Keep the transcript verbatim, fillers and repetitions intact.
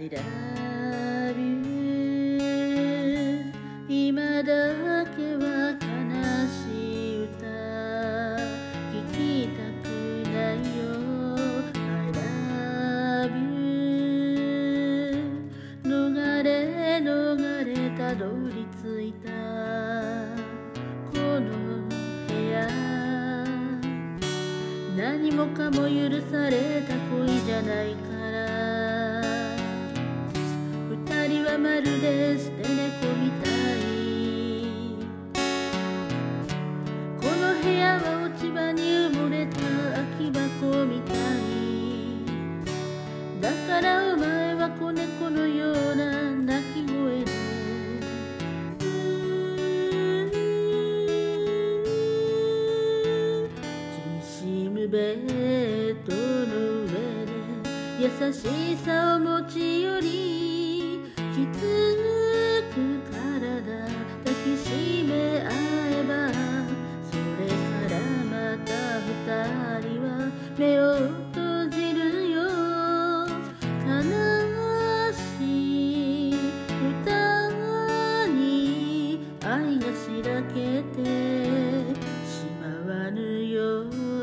I love you 今だけは悲しい歌聞きたくないよ I love you 逃れ逃れたどり着いたこの部屋何もかも許された恋じゃないから二人はまるで捨て猫みたいこの部屋は落ち葉に埋もれた空き箱みたいだからお前は子猫のような鳴き声でベッドの上で優しさを持ち寄りきつく体抱きしめ合えばそれからまた二人は目を閉じるよ悲しい歌に愛がしらけてしまわぬよ